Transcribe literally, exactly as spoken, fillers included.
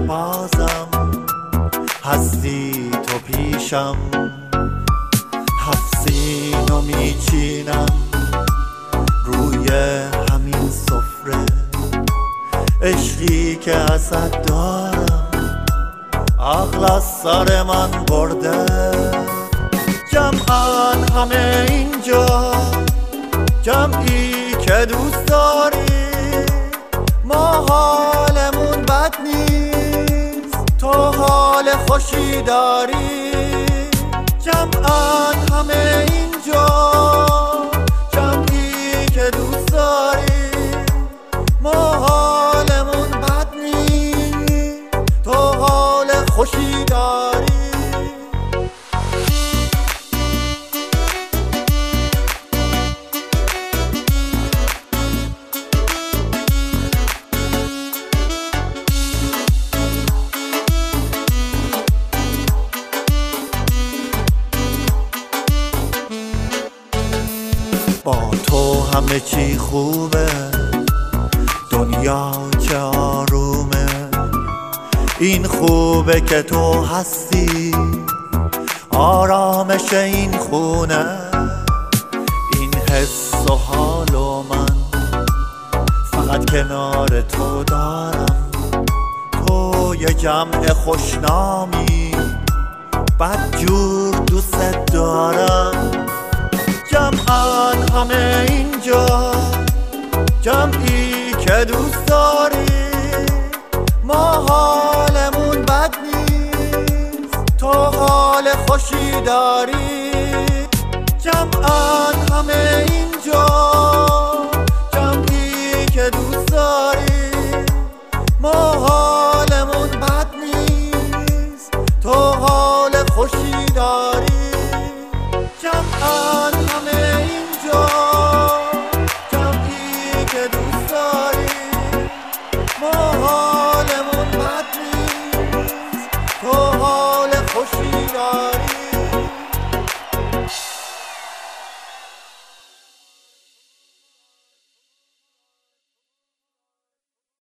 بازم هستی تو پیشم، هفت سینو میچینم روی همین سفره، عشقی که ازت دارم عقل از سر من برده. جمعن همه اینجا، جمعی که دوست داری، ما حالمون بد نیست، تو حال خوشی داری. جمعن همه اینجا، جمعی که دوست داری، ما حالمون بد نیست، تو حال خوشی داری. با تو همه چی خوبه، دنیا چه آرومه، این خوبه که تو هستی، آرامش این خونه. این حس و حال و من فقط کنار تو دارم، تو یه جمع خوشنامی، بدجور دوست دارم. جمعن همه اینجا، جمعی که دوست داری، ما حالمون بد نیست، تو حال خوشی داری. جمعن همه